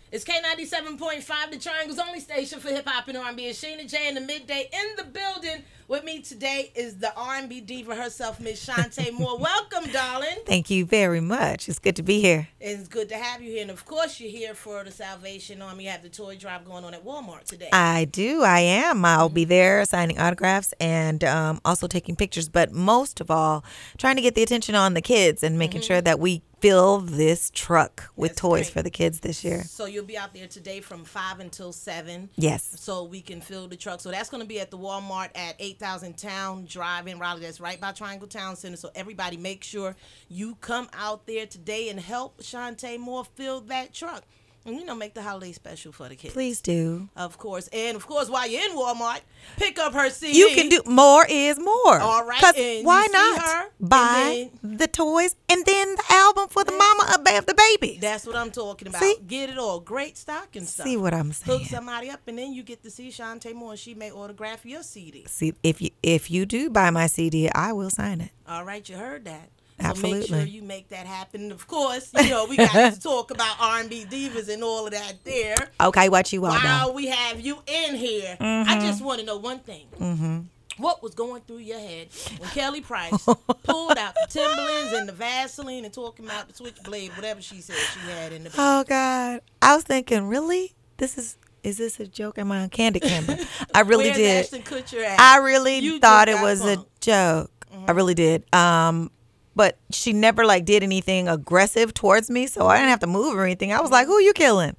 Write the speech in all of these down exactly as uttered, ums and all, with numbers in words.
It's K ninety-seven point five, the Triangle's only station for hip hop and R and B. It's Sheena J in the midday in the building. With me today is the R and B diva herself, Miss Shantae Moore. Welcome, darling. Thank you very much. It's good to be here. It's good to have you here. And of course, you're here for the Salvation Army. You have the toy drive going on at Walmart today. I do. I am. I'll mm-hmm. be there signing autographs and um, also taking pictures. But most of all, trying to get the attention on the kids and making mm-hmm. sure that we fill this truck with That's toys great. For the kids this year. So you'll be out there today from five until seven. Yes. So we can fill the truck. So that's going to be at the Walmart at eight thousand Town Drive in Raleigh. That's right by Triangle Town Center. So everybody make sure you come out there today and help Shantae Moore fill that truck. And, you know, make the holiday special for the kids. Please do. Of course. And, of course, while you're in Walmart, pick up her C D. You can do more is more. All right. Because why not her, buy then, the toys and then the album for the mama of the baby. That's what I'm talking about. See? Get it all. Great stocking stuff. See what I'm saying. Hook somebody up, and then you get to see Shantae Moore, and she may autograph your C D. See, if you, if you do buy my C D, I will sign it. All right. You heard that. Absolutely. So make sure you make that happen. Of course, you know, we got to talk about R and B divas and all of that there. Okay, what you want While now? we have you in here, mm-hmm. I just want to know one thing. Mm-hmm. What was going through your head when Kelly Price pulled out the Timberlands and the Vaseline and talking about the switchblade, whatever she said she had in the bag? Oh, God. I was thinking, really? This is... Is this a joke? Am I on Candid Camera? I really Where's did. Ashton Kutcher at? I really You thought just it got was punked. a joke. Mm-hmm. I really did. Um, but she never like did anything aggressive towards me, so I didn't have to move or anything. I was like, "Who you killing?"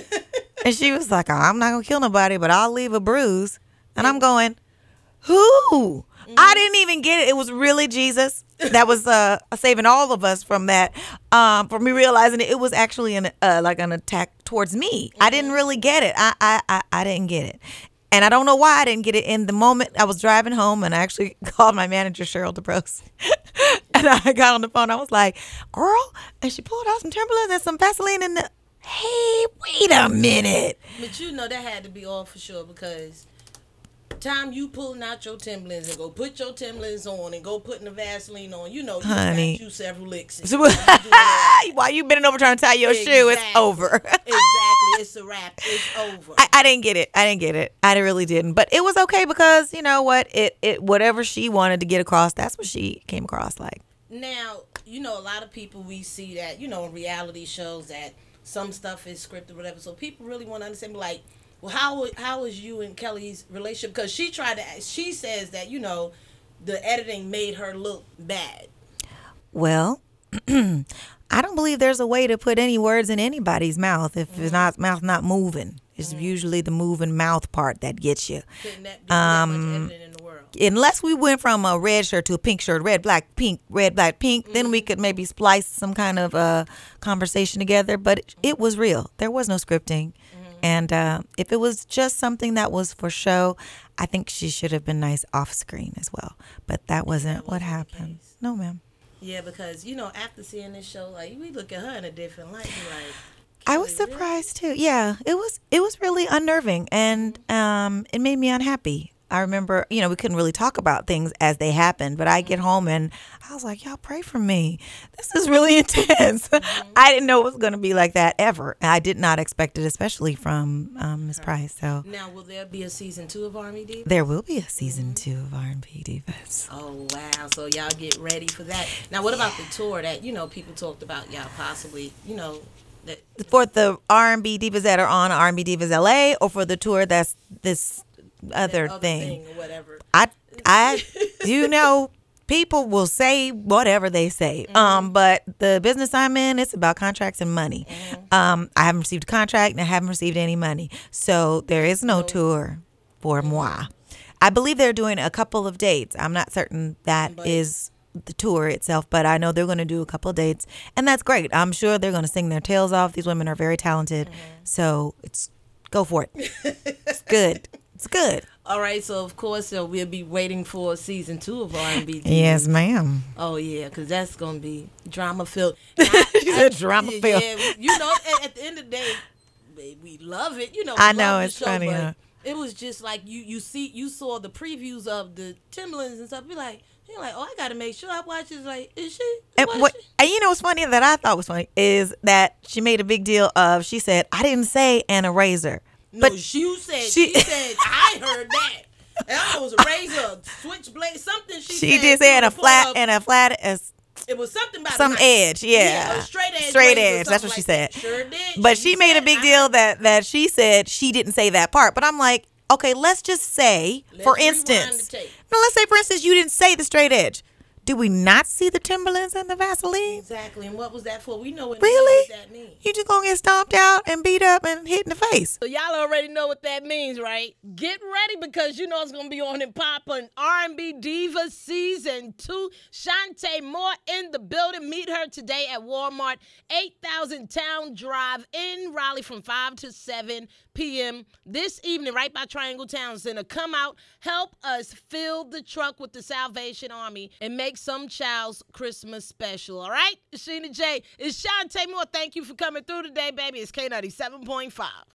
And she was like, oh, "I'm not gonna kill nobody, but I'll leave a bruise." And I'm going, "Who?" Mm-hmm. I didn't even get it. It was really Jesus. That was uh, saving all of us from that. Um, for me realizing it, it was actually an uh, like an attack towards me. Mm-hmm. I didn't really get it. I, I I I didn't get it. And I don't know why I didn't get it in the moment. I was driving home and I actually called my manager, Cheryl DeBrose. And I got on the phone. I was like, "Girl," and she pulled out some Timberlands and some Vaseline in the, hey, wait a minute. But you know that had to be all for sure because time you pulling out your Timberlands and go put your Timberlands on and go putting the Vaseline on, you know, you Honey. got you several licks. While you bending over trying to tie your exactly. shoe, it's over. Exactly. It's a wrap. It's over. I, I didn't get it. I didn't get it. I really didn't. But it was okay because, you know what? It, it whatever she wanted to get across, that's what she came across like. Now, you know, a lot of people, we see that, you know, in reality shows that some stuff is scripted or whatever. So people really want to understand, like, well, how how is you and Kelly's relationship? Because she tried to, she says that, you know, the editing made her look bad. Well, I don't believe there's a way to put any words in anybody's mouth if mm-hmm. it's not mouth not moving. It's mm-hmm. usually the moving mouth part that gets you. Couldn't that be um, that much editing in the world? Unless we went from a red shirt to a pink shirt, red, black, pink, red, black, pink, mm-hmm. then we could maybe splice some kind of uh, conversation together. But it, it was real. There was no scripting. And uh, if it was just something that was for show, I think she should have been nice off screen as well. But that wasn't, that wasn't what happened. No, ma'am. Yeah, because, you know, after seeing this show, like, we look at her in a different light. Like, I was surprised, really? too. Yeah, it was it was really unnerving. And um, it made me unhappy. I remember, you know, we couldn't really talk about things as they happened, but I get home and I was like, y'all pray for me. This is really intense. Mm-hmm. I didn't know it was going to be like that ever. I did not expect it, especially from um, Miss Price. So now, will there be a season two of R and B Divas? There will be a season mm-hmm. two of R and B Divas. Oh, wow. So y'all get ready for that. Now, what about the tour that, you know, people talked about y'all possibly, you know, that for the R and B Divas that are on R and B Divas L A or for the tour that's this other, other thing. thing or whatever. I, I, you know, people will say whatever they say. Mm-hmm. Um, but the business I'm in, it's about contracts and money. Mm-hmm. Um, I haven't received a contract and I haven't received any money. So there is no so, tour for mm-hmm. moi. I believe they're doing a couple of dates. I'm not certain that but, is the tour itself, but I know they're going to do a couple of dates and that's great. I'm sure they're going to sing their tails off. These women are very talented. Mm-hmm. So it's go for it. It's good. It's good. All right, so of course uh, we'll be waiting for season two of R and B. Yes, ma'am. Oh yeah, because that's gonna be drama filled. Drama filled. Yeah, you know, at, at the end of the day, we love it. You know, we I know love it's the show, funny. Huh? It was just like you, you see, you saw the previews of the Timberlands and stuff. Be like, You're like, oh, I gotta make sure I watch this. Like, is she? And, Was what, she? and you know what's funny that I thought was funny is that she made a big deal of, she said, I didn't say Anna Razor. No, But she said, she- she, said, I heard that. And I was a razor, switchblade, something she, She said. did say in a to the flat, plug. and a flat, as It was something about some a knife. edge, yeah. Yeah, a straight edge. Straight razor or edge, that's something what she like said. that. Sure did. But she made a said, big I deal heard- that that she said she didn't say that part. But I'm like, okay, let's just say, Let's for rewind instance, the tape. no, let's say for instance you didn't say the straight edge. Did we not see the Timberlands and the Vaseline? Exactly. And what was that for? We know what, Really? we know what that means. You just gonna get stomped out and beat up and hit in the face? So y'all already know what that means, right? Get ready because you know it's gonna be on and poppin'. R and B Diva Season two. Shantae Moore in the building. Meet her today at Walmart, eight thousand Town Drive in Raleigh from five to seven p.m. this evening, right by Triangle Town Center. Come out, help us fill the truck with the Salvation Army and make some child's Christmas special. All right, Sheena J. It's Shantae Moore. Thank you for coming through today, baby. It's K ninety-seven point five.